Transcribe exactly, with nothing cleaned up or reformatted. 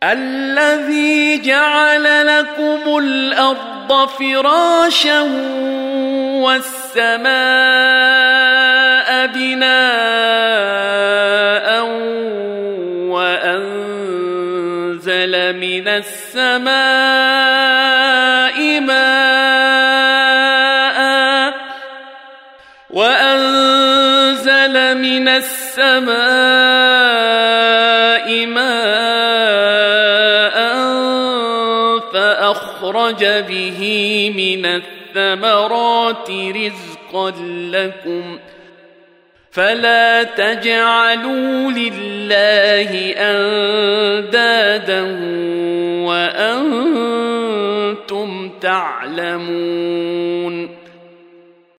الذي جعل لكم الأرض فراشا والسماء بناء وأنزل من السماء ماء وأنزل من السماء ماء فأخرج به من الثمرات رزقا لكم فلا تجعلوا لله أندادا وأنتم تعلمون